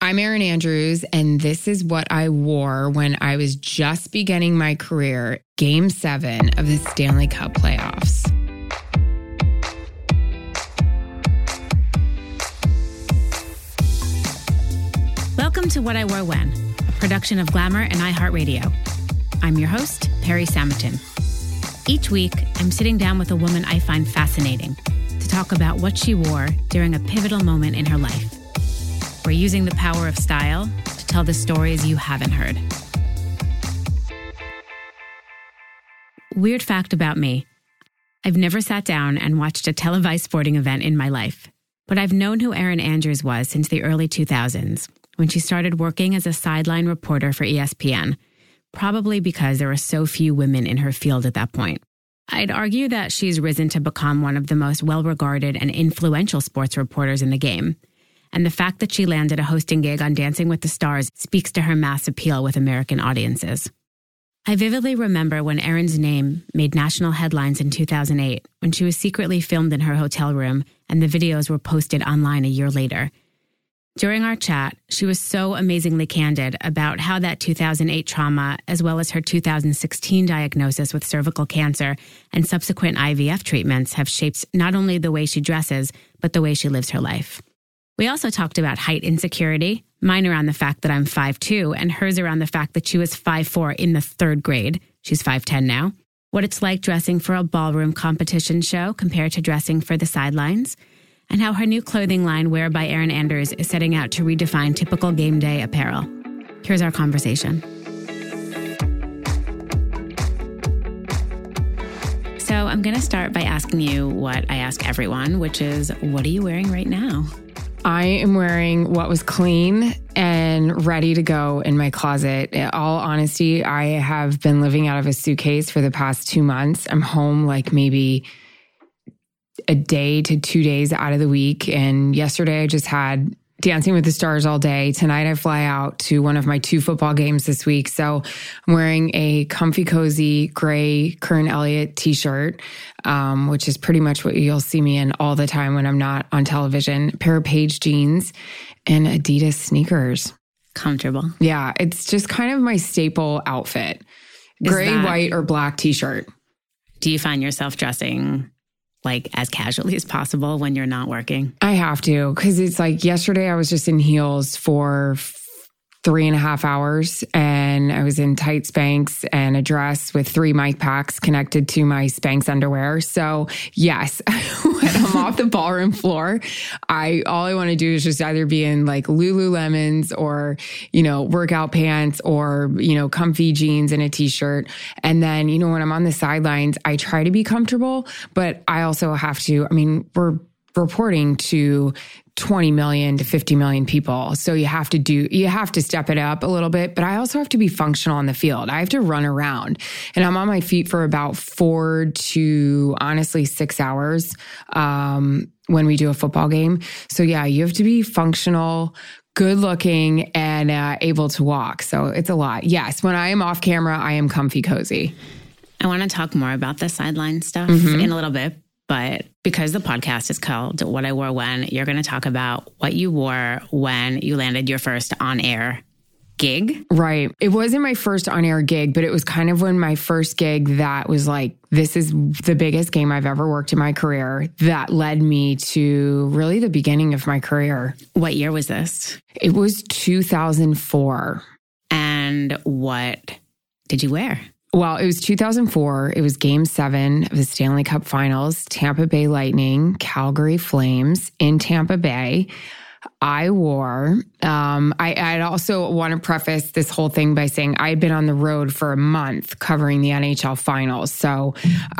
I'm Erin Andrews, and this is what I wore when I was just beginning my career, Game 7 of the Stanley Cup playoffs. Welcome to What I Wore When, a production of Glamour and iHeartRadio. I'm your host, Perry Samerton. Each week, I'm sitting down with a woman I find fascinating to talk about what she wore during a pivotal moment in her life. We're using the power of style to tell the stories you haven't heard. Weird fact about me. I've never sat down and watched a televised sporting event in my life, but I've known who Erin Andrews was since the early 2000s, when she started working as a sideline reporter for ESPN, probably because there were so few women in her field at that point. I'd argue that she's risen to become one of the most well-regarded and influential sports reporters in the game. And the fact that she landed a hosting gig on Dancing with the Stars speaks to her mass appeal with American audiences. I vividly remember when Erin's name made national headlines in 2008, when she was secretly filmed in her hotel room and the videos were posted online a year later. During our chat, she was so amazingly candid about how that 2008 trauma, as well as her 2016 diagnosis with cervical cancer and subsequent IVF treatments, have shaped not only the way she dresses, but the way she lives her life. We also talked about height insecurity, mine around the fact that I'm 5'2", and hers around the fact that she was 5'4" in the third grade. She's 5'10" now. What it's like dressing for a ballroom competition show compared to dressing for the sidelines, and how her new clothing line, Wear by Erin Andrews, is setting out to redefine typical game day apparel. Here's our conversation. So I'm going to start by asking you what I ask everyone, which is, what are you wearing right now? I am wearing what was clean and ready to go in my closet. In all honesty, I have been living out of a suitcase for the past 2 months. I'm home like maybe a day to 2 days out of the week. And yesterday I just had Dancing with the Stars all day. Tonight I fly out to one of my 2 football games this week. So I'm wearing a comfy, cozy gray Kern Elliott t-shirt, which is pretty much what you'll see me in all the time when I'm not on television. A pair of Paige jeans and Adidas sneakers. Comfortable. Yeah, it's just kind of my staple outfit. Gray, white, or black t-shirt. Do you find yourself dressing like as casually as possible when you're not working? I have to, because it's like yesterday I was just in heels for 3.5 hours and I was in tight Spanx and a dress with 3 mic packs connected to my Spanx underwear. So yes, when I'm off the ballroom floor, all I want to do is just either be in like Lululemons or, workout pants or, comfy jeans and a t-shirt. And then, when I'm on the sidelines, I try to be comfortable, but I also have to, we're reporting to 20 million to 50 million people. So you have to step it up a little bit, but I also have to be functional on the field. I have to run around and I'm on my feet for about 4 to honestly 6 hours, when we do a football game. So yeah, you have to be functional, good looking, and able to walk. So it's a lot. Yes. When I am off camera, I am comfy cozy. I want to talk more about the sideline stuff in a little bit. But because the podcast is called What I Wore When, you're going to talk about what you wore when you landed your first on-air gig. Right. It wasn't my first on-air gig, but it was kind of when my first gig that was like, this is the biggest game I've ever worked in my career, that led me to really the beginning of my career. What year was this? It was 2004. And what did you wear? Well, it was 2004. It was Game 7 of the Stanley Cup Finals, Tampa Bay Lightning, Calgary Flames in Tampa Bay. I wore, I'd also want to preface this whole thing by saying I had been on the road for a month covering the NHL finals. So,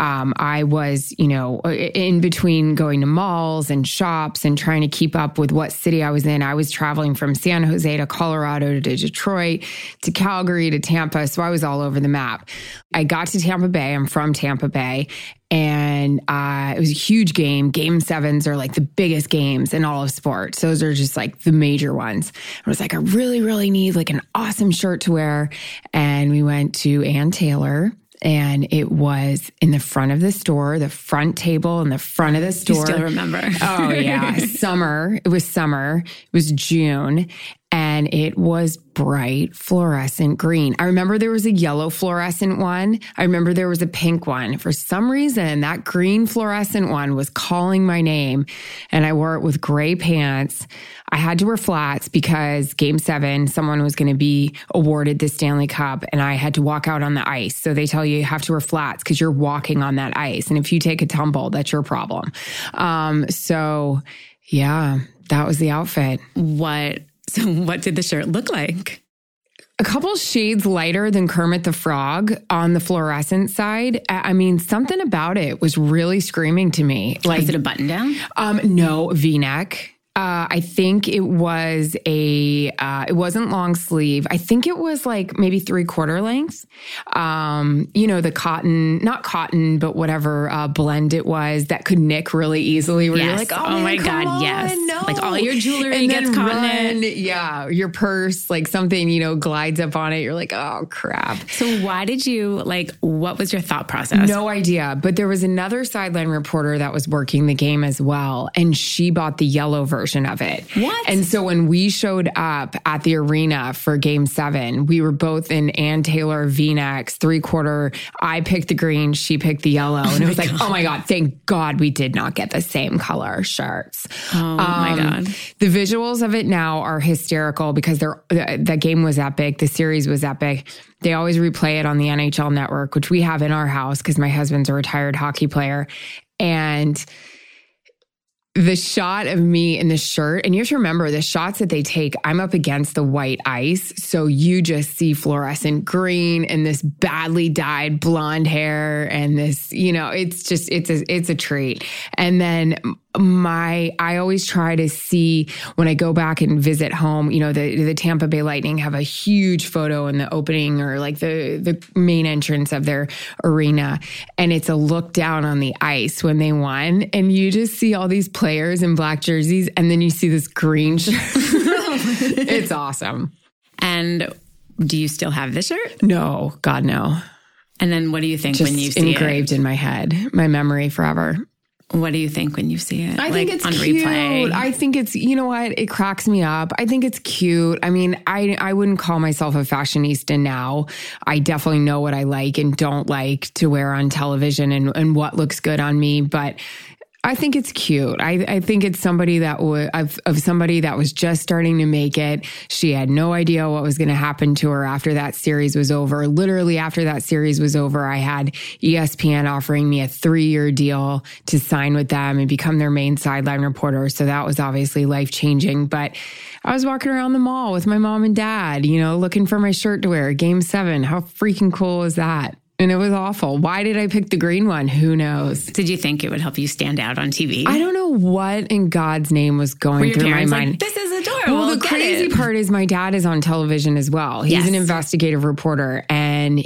I was, in between going to malls and shops and trying to keep up with what city I was in. I was traveling from San Jose to Colorado to Detroit to Calgary to Tampa. So I was all over the map. I got to Tampa Bay. I'm from Tampa Bay. And it was a huge game. Game 7s are like the biggest games in all of sports. Those are just like the major ones. I was like, I really, really need like an awesome shirt to wear. And we went to Ann Taylor. And it was in the front of the store, the front table in the front of the store. You still remember. Oh, yeah. Summer. It was summer. It was June. and it was bright fluorescent green. I remember there was a yellow fluorescent one. I remember there was a pink one. For some reason, that green fluorescent one was calling my name, and I wore it with gray pants. I had to wear flats because Game 7, someone was going to be awarded the Stanley Cup, and I had to walk out on the ice. So they tell you have to wear flats because you're walking on that ice. And if you take a tumble, that's your problem. So yeah, that was the outfit. So what did the shirt look like? A couple shades lighter than Kermit the Frog on the fluorescent side. I mean, something about it was really screaming to me. Like, is it a button down? No, V-neck. I think it was it wasn't long sleeve. I think it was like maybe 3/4 length. The cotton, not cotton, but whatever blend it was that could nick really easily. Where you're like, oh my God, yes. No. Like all your jewelry gets caught in it. Yeah. Your purse, like something, glides up on it. You're like, oh crap. So why did you, what was your thought process? No idea. But there was another sideline reporter that was working the game as well. And she bought the yellow version of it. What? And so when we showed up at the arena for Game 7, we were both in Ann Taylor V-necks, 3/4. I picked the green, she picked the yellow. And it was like, oh my God, thank God we did not get the same color shirts. Oh my God. The visuals of it now are hysterical because that game was epic. The series was epic. They always replay it on the NHL Network, which we have in our house because my husband's a retired hockey player. And the shot of me in the shirt, and you have to remember the shots that they take, I'm up against the white ice. So you just see fluorescent green and this badly dyed blonde hair and this, it's a treat. And then I always try to see when I go back and visit home, the Tampa Bay Lightning have a huge photo in the opening or like the main entrance of their arena. And it's a look down on the ice when they won. And you just see all these players in black jerseys. And then you see this green shirt. It's awesome. And do you still have the shirt? No, God, no. And then what do you think when you see it? Engraved in my head, my memory forever. What do you think when you see it? I think it's on cute. Replay? I think it's, it cracks me up. I think it's cute. I mean, I wouldn't call myself a fashionista now. I definitely know what I like and don't like to wear on television and what looks good on me. But I think it's cute. I think it's somebody that somebody that was just starting to make it. She had no idea what was going to happen to her after that series was over. Literally after that series was over, I had ESPN offering me a 3-year deal to sign with them and become their main sideline reporter. So that was obviously life-changing. But I was walking around the mall with my mom and dad, looking for my shirt to wear. Game 7. How freaking cool is that? And it was awful. Why did I pick the green one? Who knows? Did you think it would help you stand out on TV? I don't know what in God's name was going through my mind. Like, this is adorable. Well, the crazy part is my dad is on television as well. He's an investigative reporter. And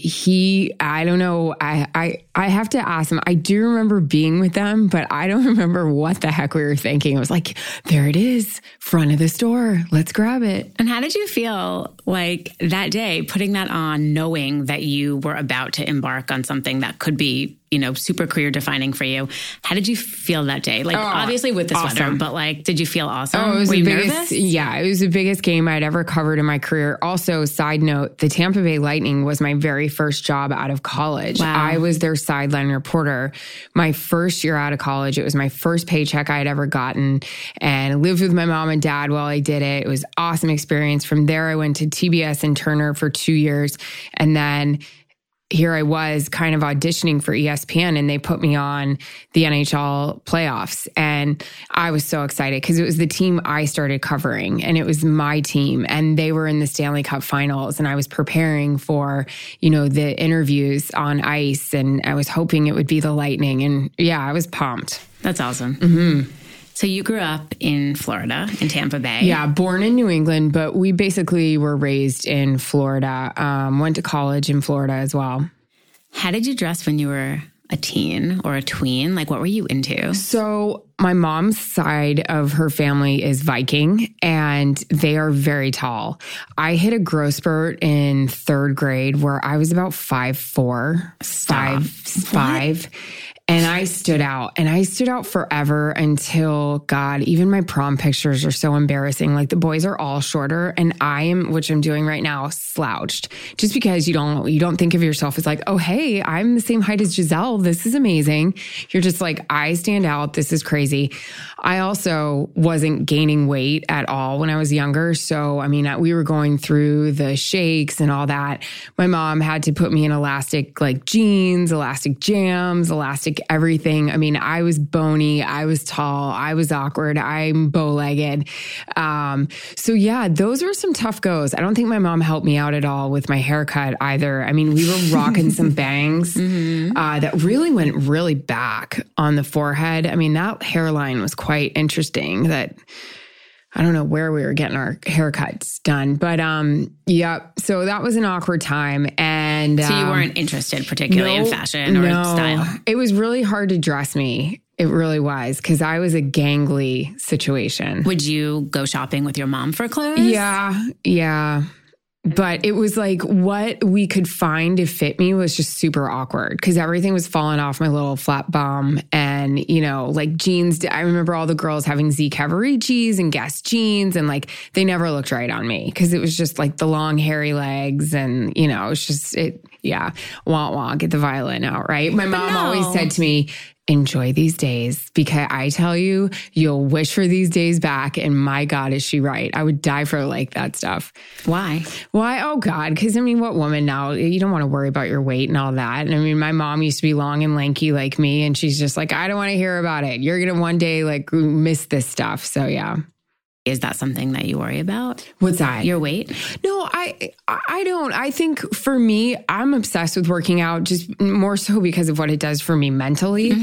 I don't know, I have to ask him. I do remember being with them, but I don't remember what the heck we were thinking. It was like, there it is, front of the store. Let's grab it. And how did you feel like that day, putting that on, knowing that you were about to embark on something that could be, super career defining for you? How did you feel that day? Obviously with the sweater, but did you feel awesome? Oh, it was Were you biggest, nervous? Yeah, it was the biggest game I'd ever covered in my career. Also, side note, the Tampa Bay Lightning was my very first job out of college. Wow. I was their sideline reporter. My first year out of college, it was my first paycheck I had ever gotten, and I lived with my mom and dad while I did it. It was an awesome experience. From there, I went to TBS and Turner for 2 years, and then here I was kind of auditioning for ESPN, and they put me on the NHL playoffs. And I was so excited because it was the team I started covering, and it was my team, and they were in the Stanley Cup finals. And I was preparing for, the interviews on ice, and I was hoping it would be the Lightning. And yeah, I was pumped. That's awesome. Mm-hmm. So you grew up in Florida, in Tampa Bay. Yeah, born in New England, but we basically were raised in Florida. Went to college in Florida as well. How did you dress when you were a teen or a tween? What were you into? So my mom's side of her family is Viking, and they are very tall. I hit a growth spurt in 3rd grade where I was about 5'4", 5'5". And I stood out forever until, God, even my prom pictures are so embarrassing. Like the boys are all shorter and I am, which I'm doing right now, slouched. Just because you don't think of yourself as like, oh, hey, I'm the same height as Giselle. This is amazing. You're just like, I stand out. This is crazy. I also wasn't gaining weight at all when I was younger. So, I mean, we were going through the shakes and all that. My mom had to put me in elastic like jeans, elastic jams, elastic everything. I mean, I was bony, I was tall, I was awkward, I'm bow-legged. So yeah, those were some tough goes. I don't think my mom helped me out at all with my haircut either. I mean, we were rocking some bangs that really went really back on the forehead. I mean, that hairline was quite interesting. That I don't know where we were getting our haircuts done, but yeah. So that was an awkward time, and so you weren't interested particularly in fashion or style. It was really hard to dress me. It really was, because I was a gangly situation. Would you go shopping with your mom for clothes? Yeah. But it was like what we could find to fit me was just super awkward because everything was falling off my little flat bum. And, you know, like jeans, I remember all the girls having Z Cavaricis and Guess jeans, and like they never looked right on me because it was just like the long hairy legs and, you know, it's just, wah, get the violin out, right? My mom always said to me, enjoy these days, because I tell you, you'll wish for these days back. And my God, is she right? I would die for like that stuff. Why? Oh God. Because I mean, what woman now, you don't want to worry about your weight and all that. And I mean, my mom used to be long and lanky like me. And she's just like, I don't want to hear about it. You're going to one day like miss this stuff. So yeah. Is that something that you worry about? What's that? Your weight? No, I don't. I think for me, I'm obsessed with working out just more so because of what it does for me mentally.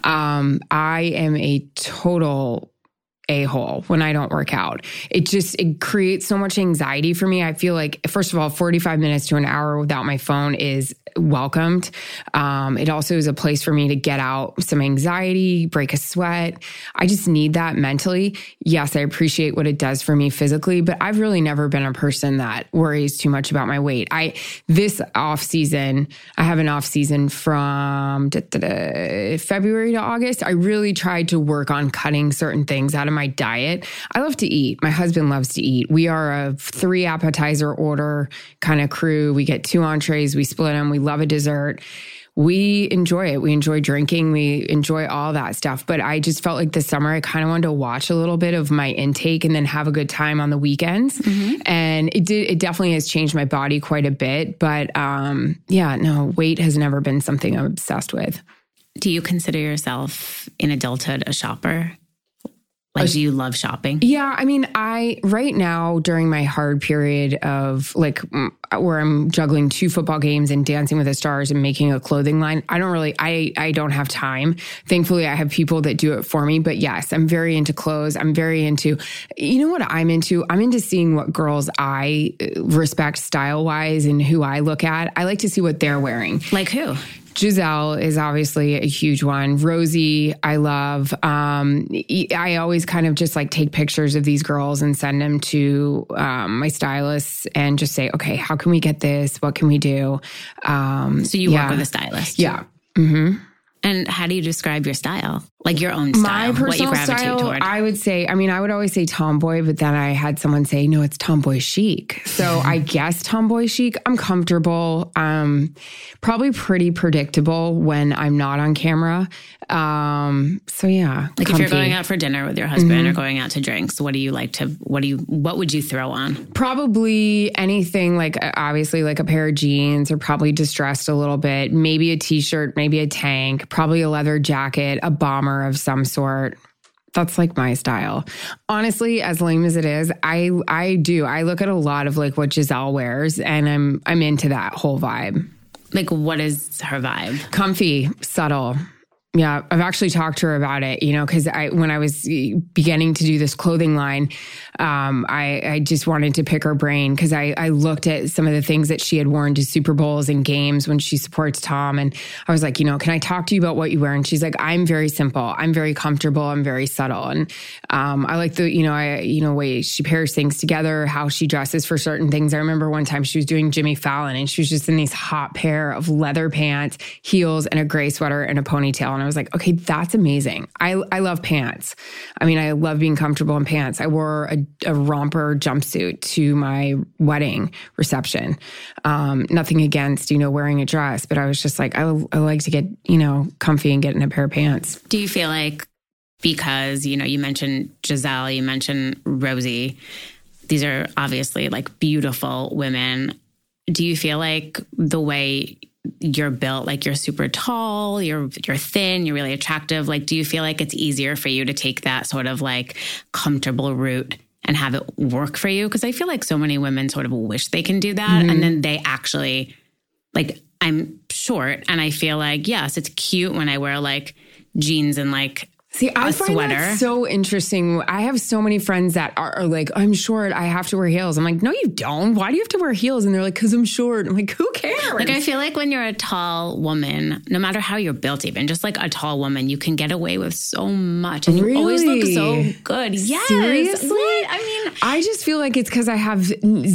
I am a total a-hole when I don't work out. It creates so much anxiety for me. I feel like, first of all, 45 minutes to an hour without my phone is welcomed. It also is a place for me to get out some anxiety, break a sweat. I just need that mentally. Yes, I appreciate what it does for me physically, but I've really never been a person that worries too much about my weight. This off season, I have an off season from February to August. I really tried to work on cutting certain things out of my diet. I love to eat. My husband loves to eat. We are a 3 appetizer order kind of crew. We get 2 entrees. We split them. We love a dessert. We enjoy it. We enjoy drinking. We enjoy all that stuff. But I just felt like this summer, I kind of wanted to watch a little bit of my intake and then have a good time on the weekends. And it definitely has changed my body quite a bit. But weight has never been something I'm obsessed with. Do you consider yourself in adulthood a shopper? Like, do you love shopping? Yeah. I mean, right now during my hard period of like where I'm juggling 2 football games and Dancing with the Stars and making a clothing line, I don't have time. Thankfully, I have people that do it for me. But yes, I'm very into clothes. I'm very into, you know what I'm into? I'm into seeing what girls I respect style wise and who I look at. I like to see what they're wearing. Like who? Giselle is obviously a huge one. Rosie, I love. I always kind of just like take pictures of these girls and send them to my stylists and just say, okay, how can we get this? What can we do? So you work with a stylist? Yeah. And how do you describe your style? Like your own style? My personal what you gravitate style, toward? I would say, I would always say tomboy, but then I had someone say, no, it's tomboy chic. So I guess tomboy chic. I'm comfortable. Probably pretty predictable when I'm not on camera. So yeah. Like comfy. If you're going out for dinner with your husband or going out to drinks, what would you throw on? Probably anything like, obviously like a pair of jeans or probably distressed a little bit, maybe a t-shirt, maybe a tank, probably a leather jacket, a bomber of some sort. That's like my style. Honestly, as lame as it is, I look at a lot of like what Giselle wears and I'm into that whole vibe. Like what is her vibe? Comfy, subtle. Yeah, I've actually talked to her about it, because when I was beginning to do this clothing line, I just wanted to pick her brain because I looked at some of the things that she had worn to Super Bowls and games when she supports Tom. And I was like, can I talk to you about what you wear? And she's like, I'm very simple. I'm very comfortable. I'm very subtle. And I like the, way she pairs things together, how she dresses for certain things. I remember one time she was doing Jimmy Fallon and she was just in these hot pair of leather pants, heels, and a gray sweater and a ponytail. And I was like, okay, that's amazing. I love pants. I mean, I love being comfortable in pants. I wore a romper jumpsuit to my wedding reception. Nothing against, wearing a dress, but I was just like, I like to get, comfy and get in a pair of pants. Do you feel like, because, you mentioned Giselle, you mentioned Rosie, these are obviously like beautiful women. Do you feel like the way you're built, like you're super tall, you're thin, you're really attractive, like do you feel like it's easier for you to take that sort of like comfortable route and have it work for you? Because I feel like so many women sort of wish they can do that. And then they actually, like, I'm short and I feel like, yes, it's cute when I wear like jeans and like I find that so interesting. I have so many friends that are like, I'm short, I have to wear heels. I'm like, no, you don't. Why do you have to wear heels? And they're like, because I'm short. I'm like, who cares? Like, I feel like when you're a tall woman, no matter how you're built even, just like a tall woman, you can get away with so much. And you always look so good. Yes. Seriously? What? I mean, I just feel like it's because I have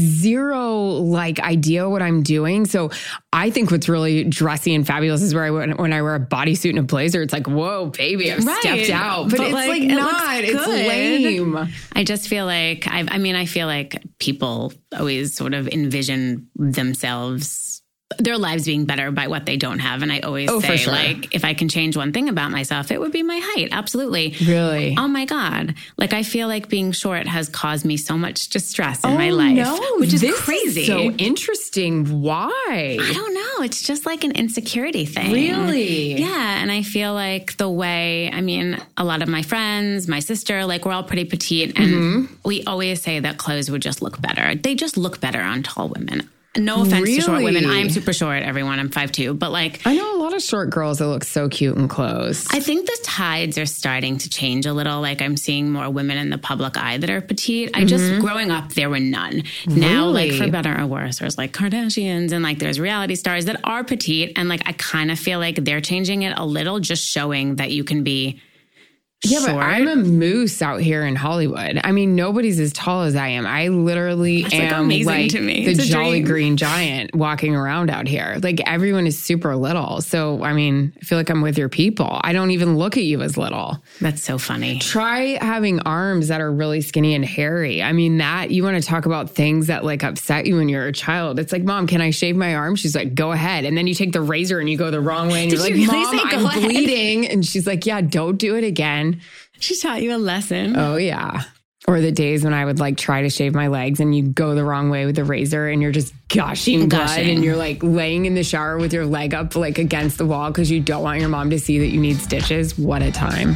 zero like idea what I'm doing. So I think what's really dressy and fabulous is when I wear a bodysuit and a blazer, it's like, whoa, baby, I've stepped out. But it's like not. It's lame. I just feel like, I feel like people always sort of envision themselves, their lives being better by what they don't have. And I always say, sure, like, if I can change one thing about myself, it would be my height. Absolutely. Really? Oh my God. Like, I feel like being short has caused me so much distress in my life, which is crazy. Is so interesting. Why? I don't know. It's just like an insecurity thing. Really? Yeah. And I feel like the way, a lot of my friends, my sister, like we're all pretty petite. And we always say that clothes would just look better. They just look better on tall women. No offense to short women. I'm super short, everyone. I'm 5'2". But like, I know a lot of short girls that look so cute in clothes. I think the tides are starting to change a little. Like, I'm seeing more women in the public eye that are petite. Growing up, there were none. Now, like, for better or worse, there's like Kardashians and like there's reality stars that are petite. And like, I kind of feel like they're changing it a little, just showing that you can be Yeah, short. But I'm a moose out here in Hollywood. I mean, nobody's as tall as I am. I literally am like the Jolly Green Giant walking around out here. Like, everyone is super little. So, I mean, I feel like I'm with your people. I don't even look at you as little. That's so funny. Try having arms that are really skinny and hairy. I mean, that, you want to talk about things that like upset you when you're a child. It's like, Mom, can I shave my arm? She's like, go ahead. And then you take the razor and you go the wrong way. And you're like, Mom, I'm bleeding. And she's like, yeah, don't do it again. She taught you a lesson. Oh, yeah. Or the days when I would like try to shave my legs and you go the wrong way with the razor and you're just gushing blood and you're like laying in the shower with your leg up like against the wall because you don't want your mom to see that you need stitches. What a time.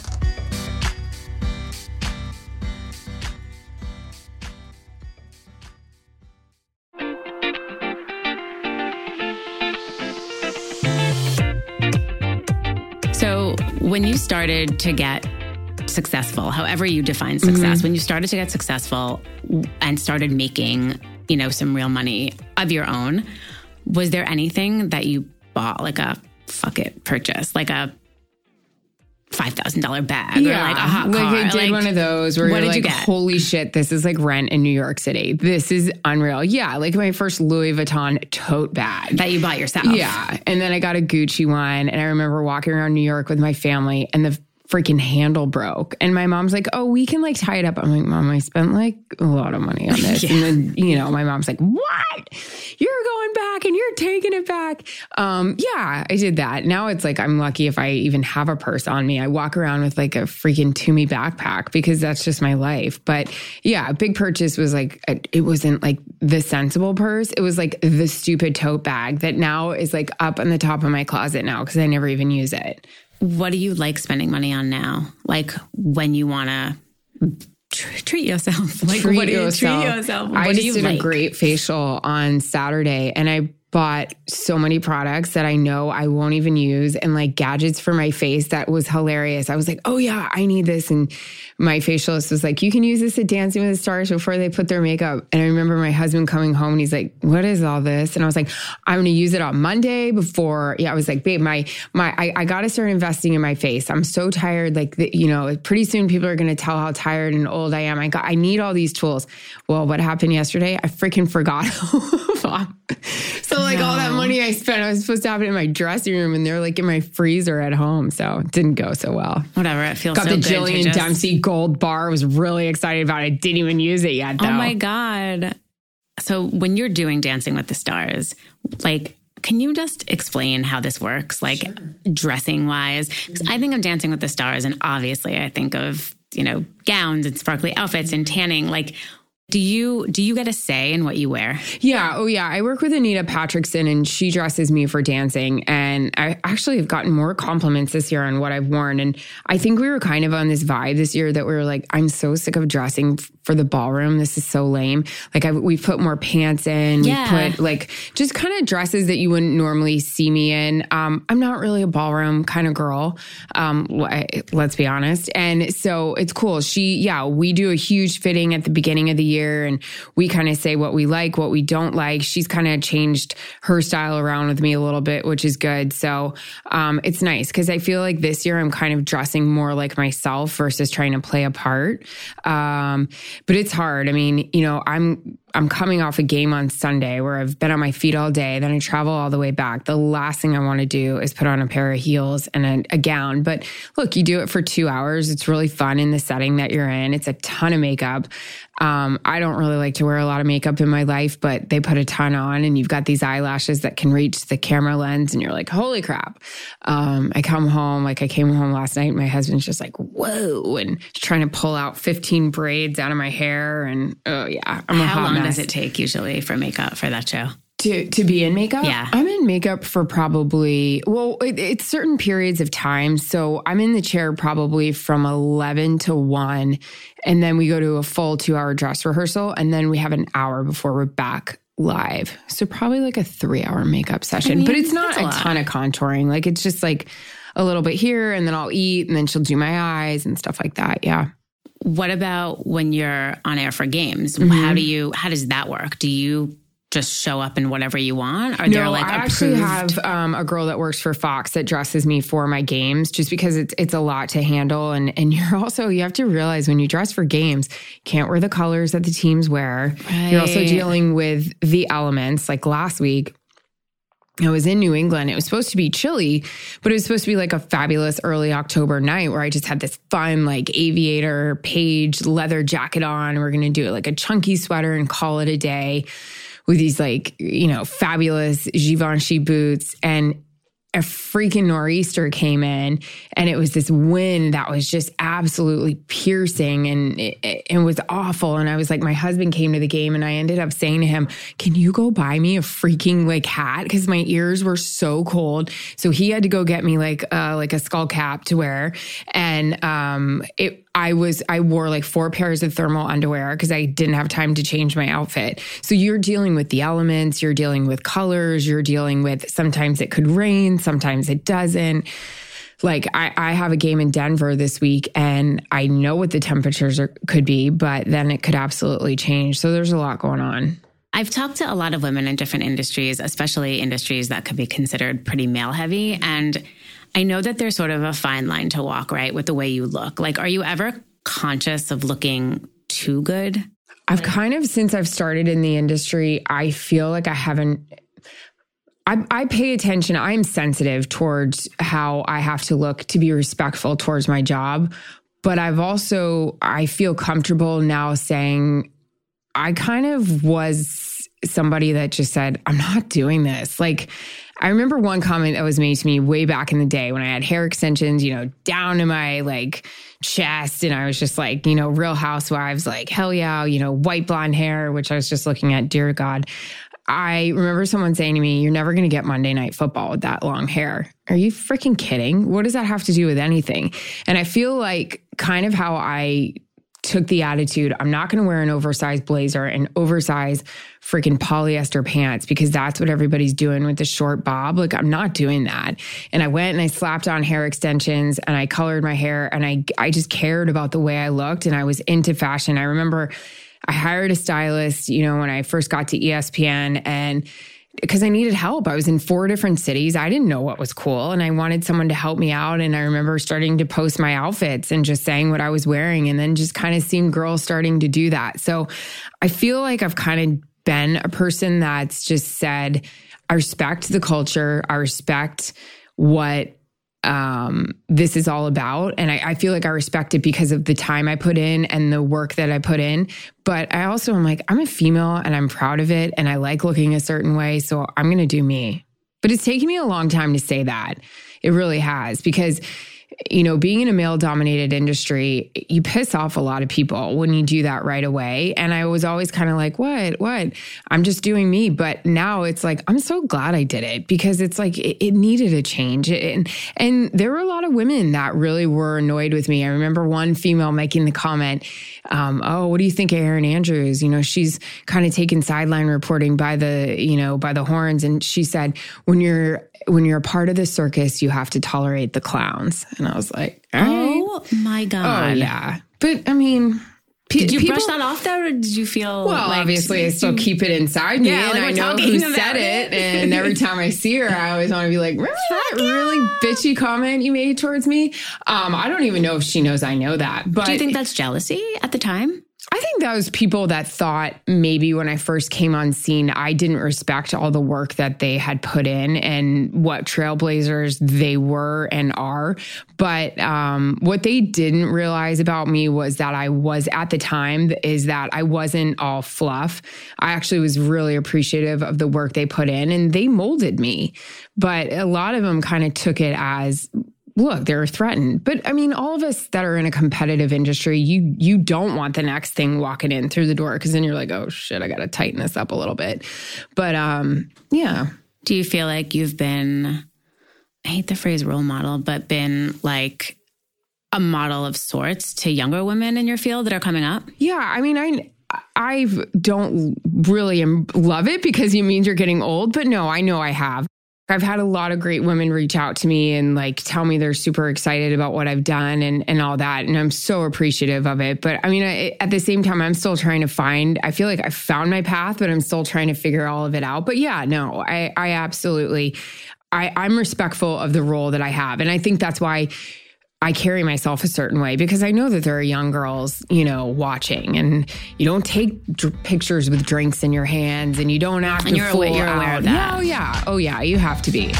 So when you started to get successful, however you define success, when you started to get successful and started making, some real money of your own, was there anything that you bought, like a fuck it purchase, like a $5,000 bag or like a hot car? Like I did one of those where what you're did you like, get? Holy shit, this is like rent in New York City. This is unreal. Yeah, like my first Louis Vuitton tote bag. That you bought yourself. Yeah. And then I got a Gucci one. And I remember walking around New York with my family and the freaking handle broke. And my mom's like, oh, we can like tie it up. I'm like, Mom, I spent like a lot of money on this. And then, my mom's like, what? You're going back and you're taking it back. Yeah, I did that. Now it's like, I'm lucky if I even have a purse on me. I walk around with like a freaking Tumi backpack because that's just my life. But yeah, a big purchase was like, it wasn't like the sensible purse. It was like the stupid tote bag that now is like up on the top of my closet now because I never even use it. What do you like spending money on now? Like when you want to treat yourself. Like, what do you treat yourself? I just did a great facial on Saturday and I bought so many products that I know I won't even use and like gadgets for my face. That was hilarious. I was like, oh yeah, I need this. And my facialist was like, you can use this at Dancing with the Stars before they put their makeup. And I remember my husband coming home and he's like, what is all this? And I was like, I'm going to use it on Monday before. Yeah. I was like, babe, I got to start investing in my face. I'm so tired. Like, pretty soon people are going to tell how tired and old I am. I need all these tools. Well, what happened yesterday? I freaking forgot. So like all that money I spent, I was supposed to have it in my dressing room and they're like in my freezer at home. So it didn't go so well. Whatever. It feels Got so the good. Jillian Dempsey gold bar. I was really excited about it. Didn't even use it yet though. Oh my God. So when you're doing Dancing with the Stars, like, can you just explain how this works? Like dressing wise? Because I think of Dancing with the Stars and obviously I think of, gowns and sparkly outfits and tanning. Like, do you get a say in what you wear? Yeah. Oh, yeah. I work with Anita Patrickson and she dresses me for dancing. And I actually have gotten more compliments this year on what I've worn. And I think we were kind of on this vibe this year that we were like, I'm so sick of dressing for the ballroom. This is so lame. Like we've put more pants in. Yeah. We put like just kind of dresses that you wouldn't normally see me in. I'm not really a ballroom kind of girl. Let's be honest. And so it's cool. We do a huge fitting at the beginning of the year. And we kind of say what we like, what we don't like. She's kind of changed her style around with me a little bit, which is good. So it's nice because I feel like this year I'm kind of dressing more like myself versus trying to play a part. But it's hard. I mean, I'm coming off a game on Sunday where I've been on my feet all day. Then I travel all the way back. The last thing I want to do is put on a pair of heels and a gown. But look, you do it for 2 hours. It's really fun in the setting that you're in. It's a ton of makeup. I don't really like to wear a lot of makeup in my life, but they put a ton on and you've got these eyelashes that can reach the camera lens and you're like, holy crap. I come home, like I came home last night and my husband's just like, whoa, and trying to pull out 15 braids out of my hair. And oh yeah, I'm a hot mess. How long does it take usually for makeup for that show? To be in makeup? Yeah. I'm in makeup for probably, it's certain periods of time. So I'm in the chair probably from 11 to 1. And then we go to a full 2-hour dress rehearsal. And then we have an hour before we're back live. So probably like a 3-hour makeup session. But it's not a ton of contouring. Like it's just like a little bit here and then I'll eat and then she'll do my eyes and stuff like that. Yeah. What about when you're on air for games? Mm-hmm. How does that work? Do you just show up in whatever you want? Are no, there like I approved? actually have a girl that works for Fox that dresses me for my games just because it's a lot to handle. And you have to realize when you dress for games, you can't wear the colors that the teams wear. Right. You're also dealing with the elements. Like last week, I was in New England. It was supposed to be chilly, but it was supposed to be like a fabulous early October night where I just had this fun, like aviator page leather jacket on. We're going to do it like a chunky sweater and call it a day with these like, fabulous Givenchy boots. And a freaking nor'easter came in and it was this wind that was just absolutely piercing and it was awful. And I was like, my husband came to the game and I ended up saying to him, can you go buy me a freaking like hat? Cause my ears were so cold. So he had to go get me like a skull cap to wear. And, I wore like 4 pairs of thermal underwear because I didn't have time to change my outfit. So you're dealing with the elements, you're dealing with colors, you're dealing with sometimes it could rain, sometimes it doesn't. Like I have a game in Denver this week and I know what the temperatures could be, but then it could absolutely change. So there's a lot going on. I've talked to a lot of women in different industries, especially industries that could be considered pretty male heavy. And I know that there's sort of a fine line to walk, right, with the way you look. Like, are you ever conscious of looking too good? I've kind of, since I've started in the industry, I feel like I haven't, I pay attention. I'm sensitive towards how I have to look to be respectful towards my job. But I feel comfortable now saying I kind of was somebody that just said, I'm not doing this. Like, I remember one comment that was made to me way back in the day when I had hair extensions, down to my like chest. And I was just like, Real Housewives, like, hell yeah, white blonde hair, which I was just looking at, dear God. I remember someone saying to me, you're never going to get Monday Night Football with that long hair. Are you freaking kidding? What does that have to do with anything? And I feel like kind of how I took the attitude, I'm not going to wear an oversized blazer and oversized freaking polyester pants because that's what everybody's doing with the short bob. Like, I'm not doing that. And I went and I slapped on hair extensions and I colored my hair and I just cared about the way I looked and I was into fashion. I remember I hired a stylist, when I first got to ESPN and because I needed help. I was in 4 different cities. I didn't know what was cool and I wanted someone to help me out. And I remember starting to post my outfits and just saying what I was wearing and then just kind of seeing girls starting to do that. So I feel like I've kind of been a person that's just said, I respect the culture. I respect what this is all about. And I feel like I respect it because of the time I put in and the work that I put in. But I also am like, I'm a female and I'm proud of it. And I like looking a certain way. So I'm going to do me. But it's taken me a long time to say that. It really has, because being in a male-dominated industry, you piss off a lot of people when you do that right away. And I was always kind of like, what? I'm just doing me. But now it's like, I'm so glad I did it, because it's like, it needed a change. And there were a lot of women that really were annoyed with me. I remember one female making the comment, what do you think of Erin Andrews? She's kind of taken sideline reporting by the horns. And she said, when you're a part of the circus, you have to tolerate the clowns. And I was like, all right. Oh my God. Oh yeah. But I mean, did you brush that off there, or did you feel obviously I still keep it inside me, and I know who said it. And every time I see her, I always want to be like, really? That really bitchy comment you made towards me? I don't even know if she knows I know that. But do you think that's jealousy at the time? I think that was people that thought maybe when I first came on scene, I didn't respect all the work that they had put in and what trailblazers they were and are. But what they didn't realize about me was that I was, at the time, is that I wasn't all fluff. I actually was really appreciative of the work they put in, and they molded me. But a lot of them kind of took it as, look, they're threatened. But I mean, all of us that are in a competitive industry, you don't want the next thing walking in through the door, because then you're like, oh shit, I got to tighten this up a little bit. But yeah. Do you feel like you've been, I hate the phrase role model, but been like a model of sorts to younger women in your field that are coming up? Yeah. I mean, I don't really love it, because it means you're getting old. But no, I know I have. I've had a lot of great women reach out to me and like tell me they're super excited about what I've done and all that. And I'm so appreciative of it. But I mean, at the same time, I'm still trying to I feel like I found my path, but I'm still trying to figure all of it out. But yeah, no, I absolutely, I'm respectful of the role that I have. And I think that's why I carry myself a certain way, because I know that there are young girls, watching, and you don't take pictures with drinks in your hands, and you don't act and you're aware of that. Oh yeah, you have to be.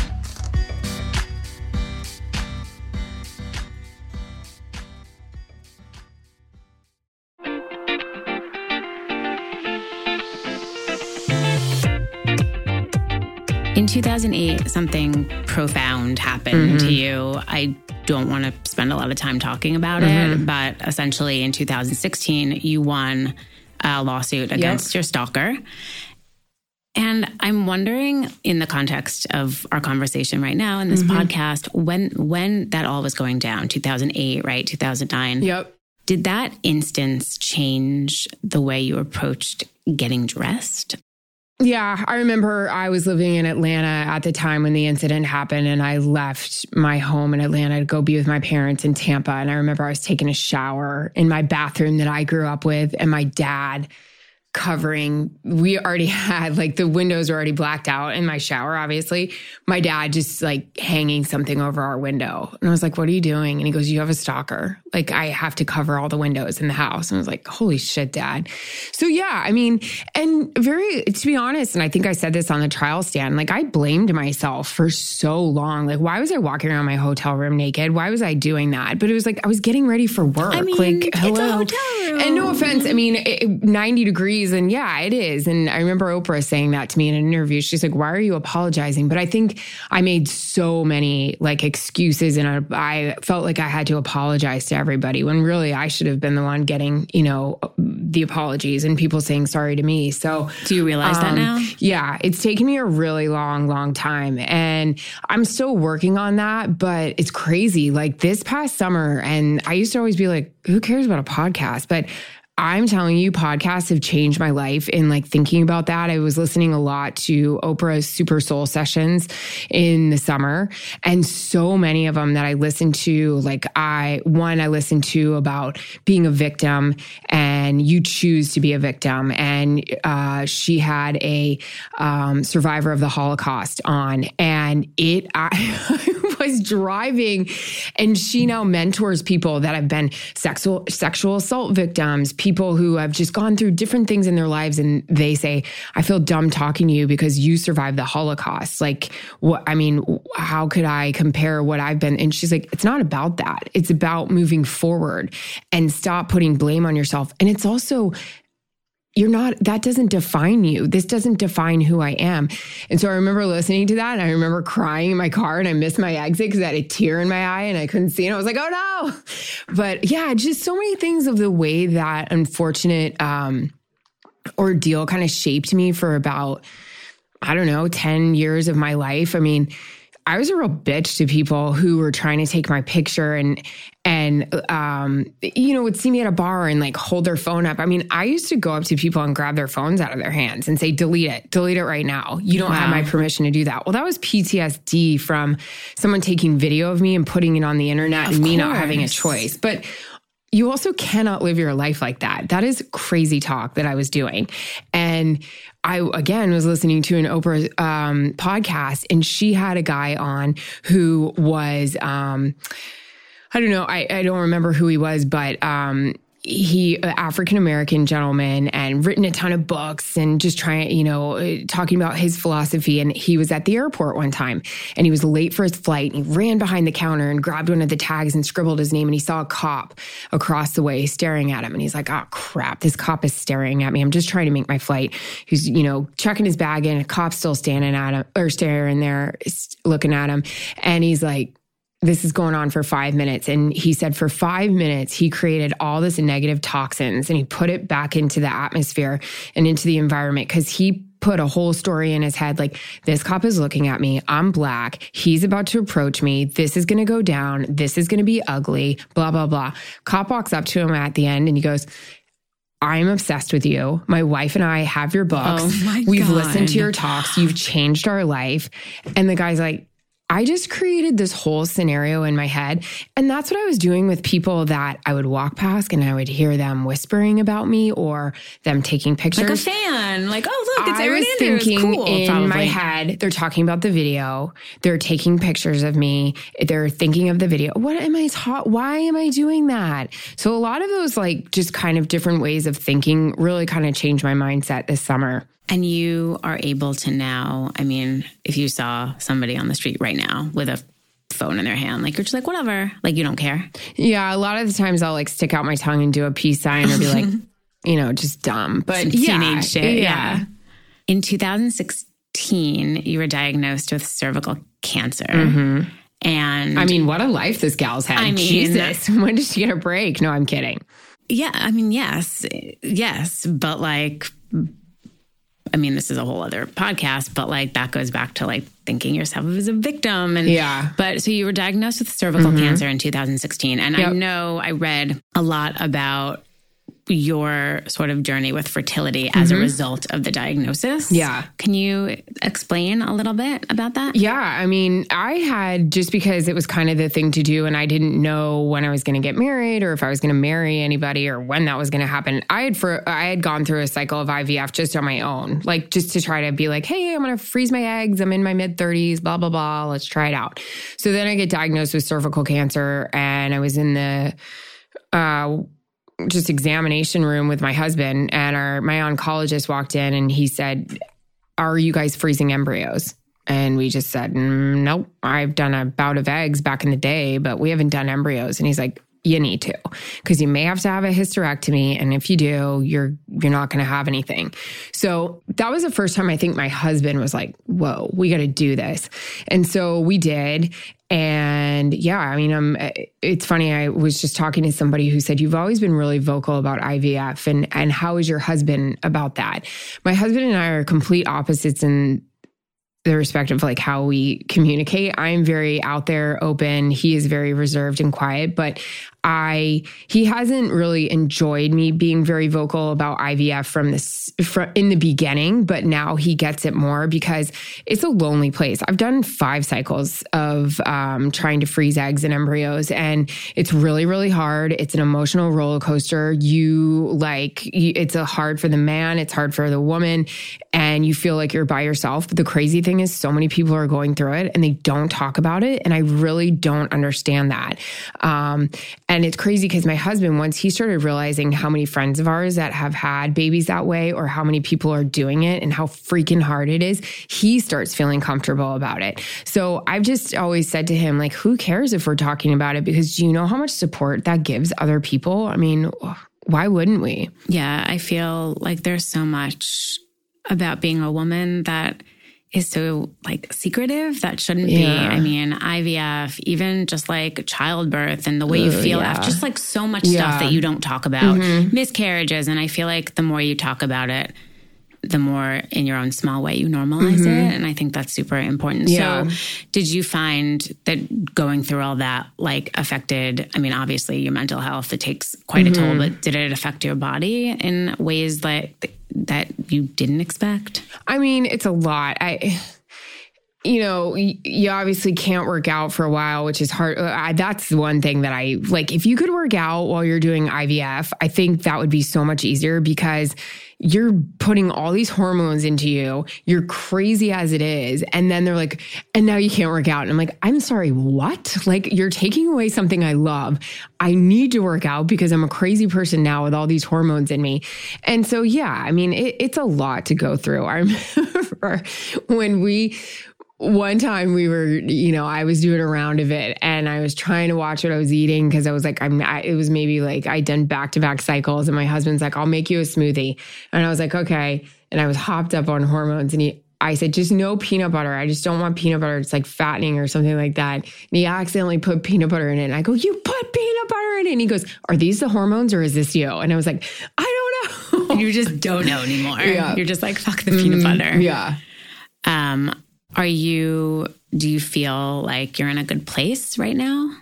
In 2008, something profound happened to you. I don't want to spend a lot of time talking about it, but essentially in 2016, you won a lawsuit against your stalker. And I'm wondering, in the context of our conversation right now in this podcast, when that all was going down, 2008, right? 2009. Yep. Did that instance change the way you approached getting dressed? Yeah, I remember I was living in Atlanta at the time when the incident happened, and I left my home in Atlanta to go be with my parents in Tampa. And I remember I was taking a shower in my bathroom that I grew up with, and my dad we already had, like, the windows were already blacked out in my shower, obviously. My dad just like hanging something over our window. And I was like, what are you doing? And he goes, you have a stalker. Like, I have to cover all the windows in the house. And I was like, holy shit, Dad. So yeah, I mean, and to be honest, and I think I said this on the trial stand, like, I blamed myself for so long. Like, why was I walking around my hotel room naked? Why was I doing that? But it was like, I was getting ready for work. I mean, like, hello. It's a hotel room. And no offense, I mean, 90 degrees. And yeah, it is. And I remember Oprah saying that to me in an interview. She's like, why are you apologizing? But I think I made so many like excuses, and I felt like I had to apologize to everybody, when really I should have been the one getting, the apologies and people saying sorry to me. So do you realize that now? Yeah, it's taken me a really long time, and I'm still working on that, but it's crazy. Like this past summer, and I used to always be like, who cares about a podcast? But I'm telling you, podcasts have changed my life in like thinking about that. I was listening a lot to Oprah's Super Soul sessions in the summer, and so many of them that I listened to, like I listened to about being a victim, and you choose to be a victim. And she had a survivor of the Holocaust on, and I was driving, and she now mentors people that have been sexual assault victims, people who have just gone through different things in their lives. And they say, I feel dumb talking to you because you survived the Holocaust. Like, what, I mean, how could I compare what I've been? And she's like, it's not about that. It's about moving forward and stop putting blame on yourself. And it's also, that doesn't define you. This doesn't define who I am. And so I remember listening to that, and I remember crying in my car, and I missed my exit because I had a tear in my eye and I couldn't see it. I was like, oh no. But yeah, just so many things of the way that unfortunate ordeal kind of shaped me for about, 10 years of my life. I mean, I was a real bitch to people who were trying to take my picture and would see me at a bar and like hold their phone up. I mean, I used to go up to people and grab their phones out of their hands and say, delete it right now. You don't have my permission to do that. Well, that was PTSD from someone taking video of me and putting it on the internet and me not having a choice. But you also cannot live your life like that. That is crazy talk that I was doing. And I, again, was listening to an Oprah podcast, and she had a guy on who was, I don't remember who he was, but he, African-American gentleman, and written a ton of books and just trying, talking about his philosophy. And he was at the airport one time, and he was late for his flight, and he ran behind the counter and grabbed one of the tags and scribbled his name. And he saw a cop across the way staring at him. And he's like, oh crap, this cop is staring at me. I'm just trying to make my flight. He's, checking his bag in, a cop's still standing at him or staring there, looking at him. And he's like, this is going on for 5 minutes. And he said for 5 minutes, he created all this negative toxins and he put it back into the atmosphere and into the environment, because he put a whole story in his head. Like, this cop is looking at me. I'm black. He's about to approach me. This is going to go down. This is going to be ugly, blah, blah, blah. Cop walks up to him at the end and he goes, I'm obsessed with you. My wife and I have your books. Oh We've listened to your talks. You've changed our life. And the guy's like, I just created this whole scenario in my head. And that's what I was doing with people that I would walk past, and I would hear them whispering about me or them taking pictures. Like a fan. Like, oh, look, it's Erin Andrews. I was thinking cool, in probably. my head, they're talking about the video. They're taking pictures of me. They're thinking of the video. What am I why am I doing that? So a lot of those like just kind of different ways of thinking really kind of changed my mindset this summer. And you are able to now, I mean, if you saw somebody on the street right now with a phone in their hand, like, you're just like, whatever, like, you don't care. Yeah, a lot of the times I'll like stick out my tongue and do a peace sign or be like, just dumb. But teenage shit. Yeah. In 2016, you were diagnosed with cervical cancer. Mm-hmm. And I mean, what a life this gal's had. I mean, Jesus, when did she get a break? No, I'm kidding. Yeah, I mean, yes, but like, I mean, this is a whole other podcast, but like that goes back to like thinking yourself as a victim. And but so you were diagnosed with cervical cancer in 2016. And I know I read a lot about your sort of journey with fertility as a result of the diagnosis. Yeah. Can you explain a little bit about that? Yeah. I mean, I had, just because it was kind of the thing to do and I didn't know when I was going to get married or if I was going to marry anybody or when that was going to happen. I had gone through a cycle of IVF just on my own, like just to try to be like, hey, I'm going to freeze my eggs. I'm in my mid-30s, blah, blah, blah. Let's try it out. So then I get diagnosed with cervical cancer, and I was in the, just examination room with my husband, and my oncologist walked in and he said, are you guys freezing embryos? And we just said, nope, I've done a bout of eggs back in the day, but we haven't done embryos. And he's like, you need to, because you may have to have a hysterectomy. And if you do, you're not going to have anything. So that was the first time I think my husband was like, whoa, we got to do this. And so we did. And yeah, I mean, it's funny. I was just talking to somebody who said, you've always been really vocal about IVF, and how is your husband about that? My husband and I are complete opposites in the respect of like how we communicate. I'm very out there, open. He is very reserved and quiet, but he hasn't really enjoyed me being very vocal about IVF from in the beginning, but now he gets it more because it's a lonely place. I've done 5 cycles of trying to freeze eggs and embryos, and it's really, really hard. It's an emotional roller coaster. It's hard for the man, it's hard for the woman, and you feel like you're by yourself. But the crazy thing is so many people are going through it and they don't talk about it. And I really don't understand that. And it's crazy because my husband, once he started realizing how many friends of ours that have had babies that way, or how many people are doing it and how freaking hard it is, he starts feeling comfortable about it. So I've just always said to him, like, who cares if we're talking about it? Because do you know how much support that gives other people? I mean, why wouldn't we? Yeah, I feel like there's so much about being a woman that is so like secretive that shouldn't be. I mean, IVF, even just like childbirth and the way you feel after, just like so much stuff that you don't talk about, miscarriages. And I feel like the more you talk about it, the more in your own small way you normalize it. And I think that's super important. Yeah. So did you find that going through all that like affected, I mean, obviously your mental health, it takes quite a toll, but did it affect your body in ways that you didn't expect? I mean, it's a lot. You obviously can't work out for a while, which is hard. That's one thing that I like. If you could work out while you're doing IVF, I think that would be so much easier because you're putting all these hormones into you. You're crazy as it is. And then they're like, and now you can't work out. And I'm like, I'm sorry, what? Like, you're taking away something I love. I need to work out because I'm a crazy person now with all these hormones in me. And so, yeah, I mean, it's a lot to go through. I remember one time we were, I was doing a round of it and I was trying to watch what I was eating because I was like, it was maybe like I'd done back-to-back cycles and my husband's like, I'll make you a smoothie. And I was like, okay. And I was hopped up on hormones and I said, just no peanut butter. I just don't want peanut butter. It's like fattening or something like that. And he accidentally put peanut butter in it. And I go, you put peanut butter in it? And he goes, are these the hormones or is this you? And I was like, I don't know. You just don't know anymore. Yeah. You're just like, fuck the peanut butter. Yeah. Do you feel like you're in a good place right now?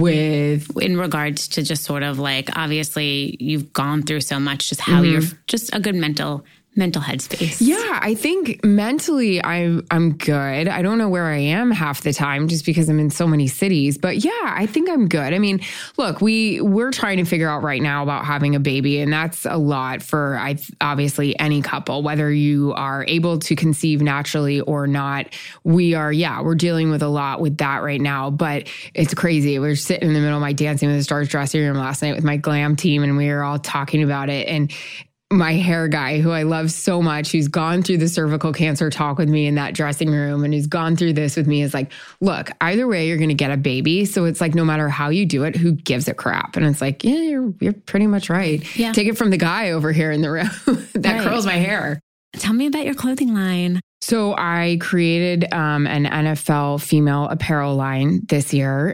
In regards to just sort of like, obviously you've gone through so much, just how you're just a good mental headspace. Yeah, I think mentally I'm good. I don't know where I am half the time just because I'm in so many cities. But yeah, I think I'm good. I mean, look, we're trying to figure out right now about having a baby. And that's a lot for obviously any couple, whether you are able to conceive naturally or not. We're dealing with a lot with that right now. But it's crazy. We're sitting in the middle of my Dancing with the Stars dressing room last night with my glam team and we were all talking about it. And my hair guy, who I love so much, who's gone through the cervical cancer talk with me in that dressing room and who's gone through this with me, is like, look, either way, you're going to get a baby. So it's like, no matter how you do it, who gives a crap? And it's like, yeah, you're pretty much right. Yeah. Take it from the guy over here in the room that curls my hair. Tell me about your clothing line. So I created an NFL female apparel line this year.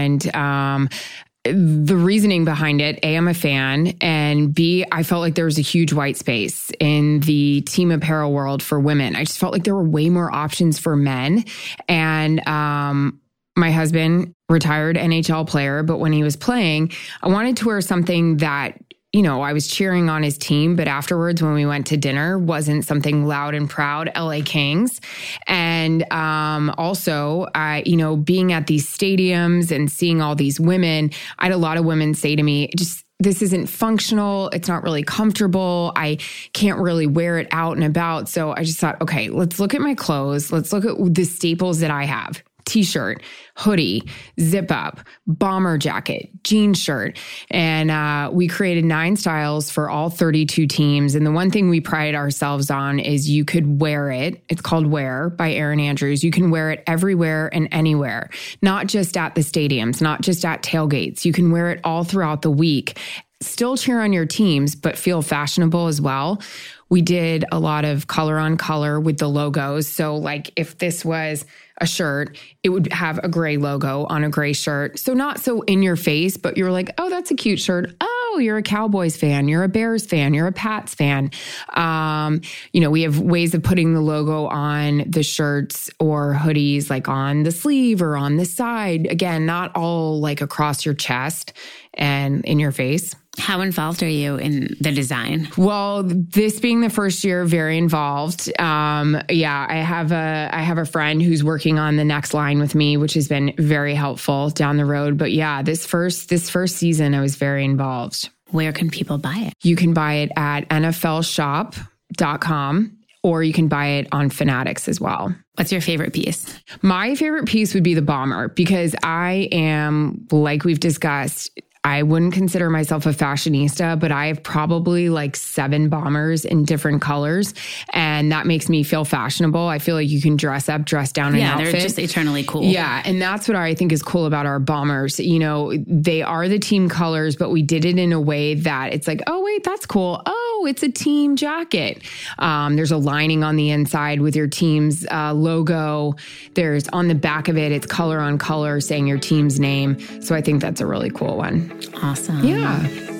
And the reasoning behind it, A, I'm a fan, and B, I felt like there was a huge white space in the team apparel world for women. I just felt like there were way more options for men. And my husband, retired NHL player, but when he was playing, I wanted to wear something that, I was cheering on his team, but afterwards when we went to dinner, wasn't something loud and proud, LA Kings. And also, being at these stadiums and seeing all these women, I had a lot of women say to me, this isn't functional. It's not really comfortable. I can't really wear it out and about. So I just thought, okay, let's look at my clothes. Let's look at the staples that I have. T-shirt, hoodie, zip up, bomber jacket, jean shirt. And we created 9 styles for all 32 teams. And the one thing we pride ourselves on is you could wear it. It's called Wear by Erin Andrews. You can wear it everywhere and anywhere, not just at the stadiums, not just at tailgates. You can wear it all throughout the week. Still cheer on your teams, but feel fashionable as well. We did a lot of color on color with the logos. So like if this was a shirt, it would have a gray logo on a gray shirt. So not so in your face, but you're like, oh, that's a cute shirt. Oh, cool. You're a Cowboys fan. You're a Bears fan. You're a Pats fan. We have ways of putting the logo on the shirts or hoodies, like on the sleeve or on the side. Again, not all like across your chest and in your face. How involved are you in the design? Well, this being the first year, very involved. I have a friend who's working on the next line with me, which has been very helpful down the road. But yeah, this first season, I was very involved. Where can people buy it? You can buy it at nflshop.com, or you can buy it on Fanatics as well. What's your favorite piece? My favorite piece would be the bomber, because I am, like we've discussed, I wouldn't consider myself a fashionista, but I have probably like 7 bombers in different colors, and that makes me feel fashionable. I feel like you can dress up, dress down an outfit. Yeah, they're just eternally cool. Yeah, and that's what I think is cool about our bombers. You know, they are the team colors, but we did it in a way that it's like, oh, wait, that's cool. Oh, it's a team jacket. There's a lining on the inside with your team's logo. There's on the back of it, it's color on color saying your team's name. So I think that's a really cool one. Awesome. Yeah.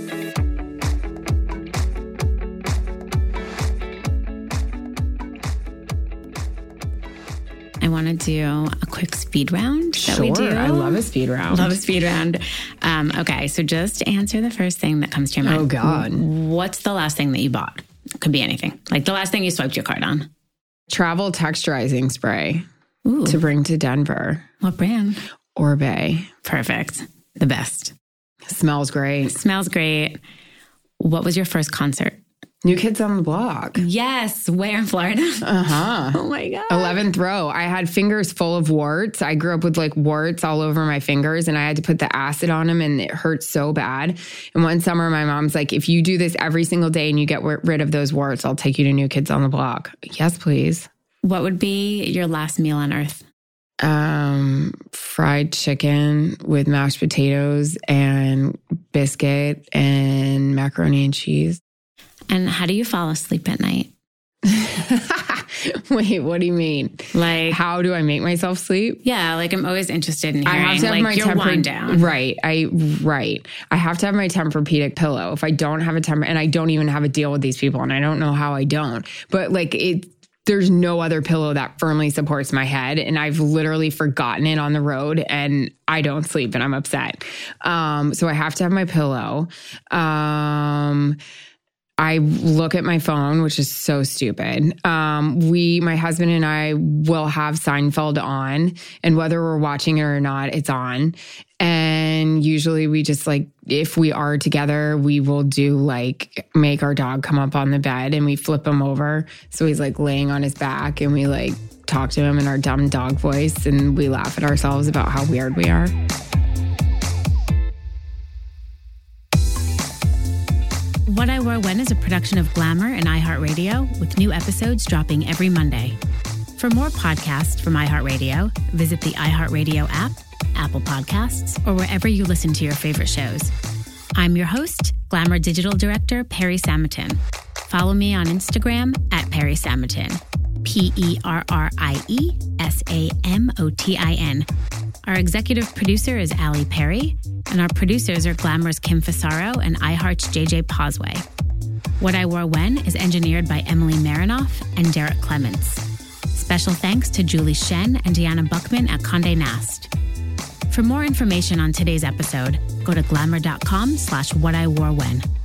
I want to do a quick speed round that we do. I love a speed round. Okay, so just answer the first thing that comes to your mind. Oh, God. What's the last thing that you bought? Could be anything. Like the last thing you swiped your card on. Travel texturizing spray. Ooh. To bring to Denver. What brand? Orbe. Perfect. The best. Smells great. Smells great. What was your first concert? New Kids on the Block. Yes. Where in Florida? Uh-huh. Oh my God. 11th row. I had fingers full of warts. I grew up with like warts all over my fingers, and I had to put the acid on them, and it hurt so bad. And one summer, my mom's like, if you do this every single day and you get rid of those warts, I'll take you to New Kids on the Block. Yes, please. What would be your last meal on earth? Fried chicken with mashed potatoes and biscuit and macaroni and cheese. And how do you fall asleep at night? Wait, what do you mean? Like, how do I make myself sleep? Yeah, like I'm always interested in hearing. I have to have my your wind down. Right. I have to have my Tempur-Pedic pillow. If I don't have a Tempur, and I don't even have a deal with these people, and I don't know how I don't, but like there's no other pillow that firmly supports my head, and I've literally forgotten it on the road, and I don't sleep, and I'm upset. So I have to have my pillow. I look at my phone, which is so stupid. My husband and I will have Seinfeld on, and whether we're watching it or not, it's on. And usually we just like, if we are together, we will do like make our dog come up on the bed, and we flip him over. So he's like laying on his back, and we like talk to him in our dumb dog voice, and we laugh at ourselves about how weird we are. What I Wore When is a production of Glamour and iHeartRadio, with new episodes dropping every Monday. For more podcasts from iHeartRadio, visit the iHeartRadio app, Apple Podcasts, or wherever you listen to your favorite shows. I'm your host, Glamour Digital Director Perry Samutin. Follow me on Instagram at Perry Samutin, PerrieSamutin. Our executive producer is Allie Perry, and our producers are Glamour's Kim Fasaro and iHeart's JJ Posway. What I Wore When is engineered by Emily Marinoff and Derek Clements. Special thanks to Julie Shen and Deanna Buckman at Condé Nast. For more information on today's episode, go to glamour.com/whatiworewhen.